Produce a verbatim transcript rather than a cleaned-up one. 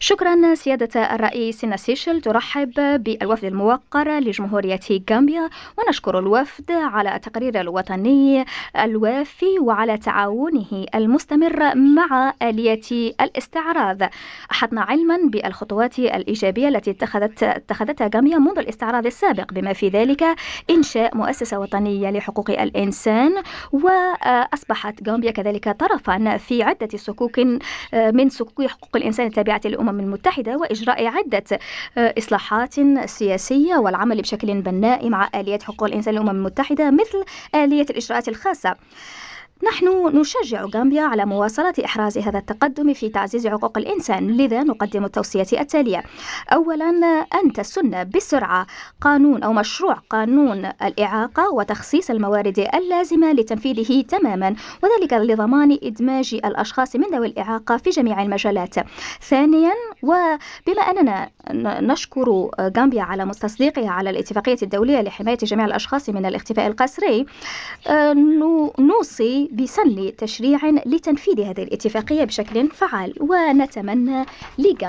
شكرا سيادة الرئيس. نسيشل ترحب بالوفد الموقر لجمهورية غامبيا، ونشكر الوفد على التقرير الوطني الوافي وعلى تعاونه المستمر مع آلية الاستعراض. أحطنا علما بالخطوات الإيجابية التي اتخذت اتخذتها غامبيا منذ الاستعراض السابق، بما في ذلك إنشاء مؤسسة وطنية لحقوق الإنسان، وأصبحت غامبيا كذلك طرفا في عدة صكوك من صكوك حقوق الإنسان التابعة للأمم المتحدة، وإجراء عدة إصلاحات سياسية والعمل بشكل بناء مع آليات حقوق الإنسان للأمم المتحدة مثل آلية الإجراءات الخاصة. نحن نشجع غامبيا على مواصلة إحراز هذا التقدم في تعزيز حقوق الإنسان، لذا نقدم التوصية التالية. أولا، أن تسن بسرعة قانون أو مشروع قانون الإعاقة وتخصيص الموارد اللازمة لتنفيذه تماما، وذلك لضمان إدماج الأشخاص من ذوي الإعاقة في جميع المجالات. ثانيا، وبما أننا نشكر غامبيا على تصديقها على الاتفاقية الدولية لحماية جميع الأشخاص من الاختفاء القسري، نوصي بسن تشريع لتنفيذ هذه الاتفاقية بشكل فعال، ونتمنى لغامبيا